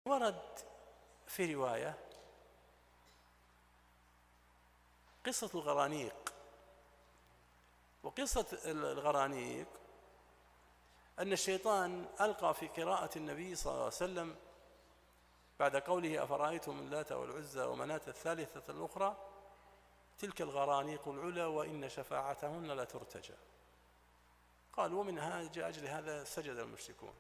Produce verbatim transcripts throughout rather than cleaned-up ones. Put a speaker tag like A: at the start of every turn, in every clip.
A: ورد في رواية قصة الغرانيق، وقصة الغرانيق أن الشيطان ألقى في قراءة النبي صلى الله عليه وسلم بعد قوله أفرأيتم اللات والعزى ومناة الثالثة الأخرى تلك الغرانيق العلا وإن شفاعتهن لترتجى، قال ومن أجل هذا سجد المشركون.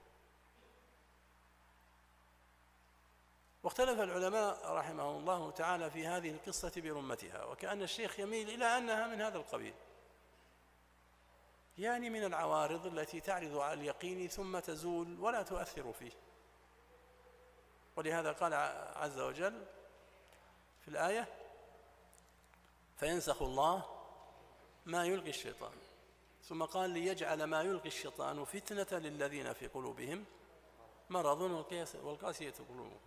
A: واختلف العلماء رحمهم الله تعالى في هذه القصة برمتها، وكأن الشيخ يميل إلى أنها من هذا القبيل، يعني من العوارض التي تعرض على اليقين ثم تزول ولا تؤثر فيه. ولهذا قال عز وجل في الآية فينسخ الله ما يلقي الشيطان، ثم قال ليجعل ما يلقي الشيطان فتنة للذين في قلوبهم مرض والقاسية قلوبهم،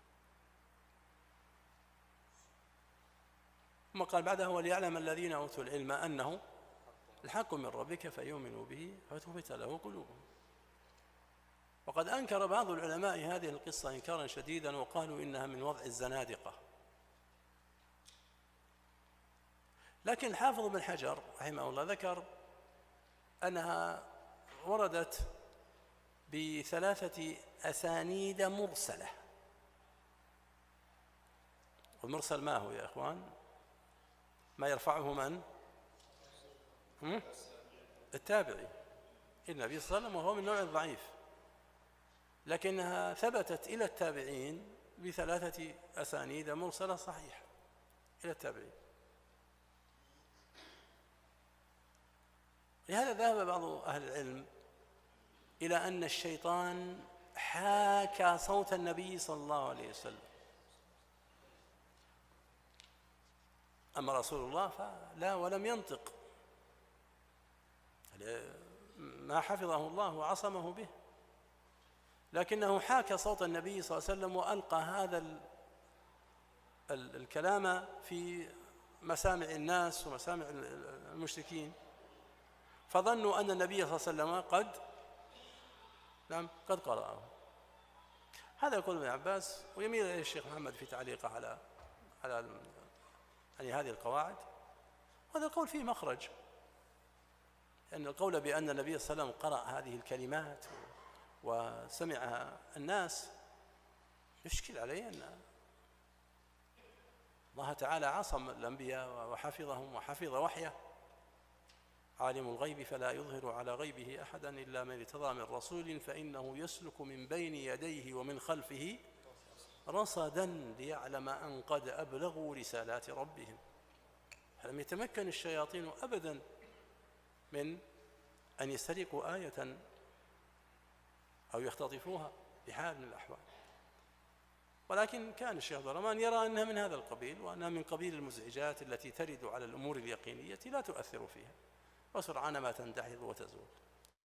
A: ثم قال بعدها وليعلم الذين أوتوا العلم أنه الحق من ربك فيؤمنوا به فتخبت له قلوبهم. وقد أنكر بعض العلماء هذه القصة إنكارا شديدا وقالوا إنها من وضع الزنادقة، لكن الحافظ بن حجر رحمه الله ذكر أنها وردت بثلاثة أسانيد مرسلة. والمرسل ما هو يا إخوان؟ ما يرفعه من؟ التابعي النبي صلى الله عليه وسلم، وهو من نوع الضعيف، لكنها ثبتت إلى التابعين بثلاثة أسانيد مرسلة صحيحة إلى التابعين. لهذا ذهب بعض أهل العلم إلى أن الشيطان حاكى صوت النبي صلى الله عليه وسلم، أما رسول الله فلا ولم ينطق، ما حفظه الله وعصمه به، لكنه حاكى صوت النبي صلى الله عليه وسلم وألقى هذا الكلام في مسامع الناس ومسامع المشركين، فظنوا أن النبي صلى الله عليه وسلم قد نعم قد قرأه. هذا يقول ابن عباس، ويميل إليه الشيخ محمد في تعليقه على على يعني هذه القواعد. هذا القول فيه مخرج، لأن القول بأن النبي صلى الله عليه وسلم قرأ هذه الكلمات وسمعها الناس يشكل عليه أن الله تعالى عصم الأنبياء وحفظهم وحفظ وحيه، عالم الغيب فلا يظهر على غيبه أحدا إلا من ارتضى من رسول فإنه يسلك من بين يديه ومن خلفه رصدا ليعلم أن قد أبلغوا رسالات ربهم. فلم يتمكن الشياطين أبدا من أن يسترقوا آية أو يختطفوها بحال من الأحوال، ولكن كان الشيخ عبد الرحمن يرى أنها من هذا القبيل، وأنها من قبيل المزعجات التي ترد على الأمور اليقينية لا تؤثر فيها، وسرعان ما تندحض وتزول.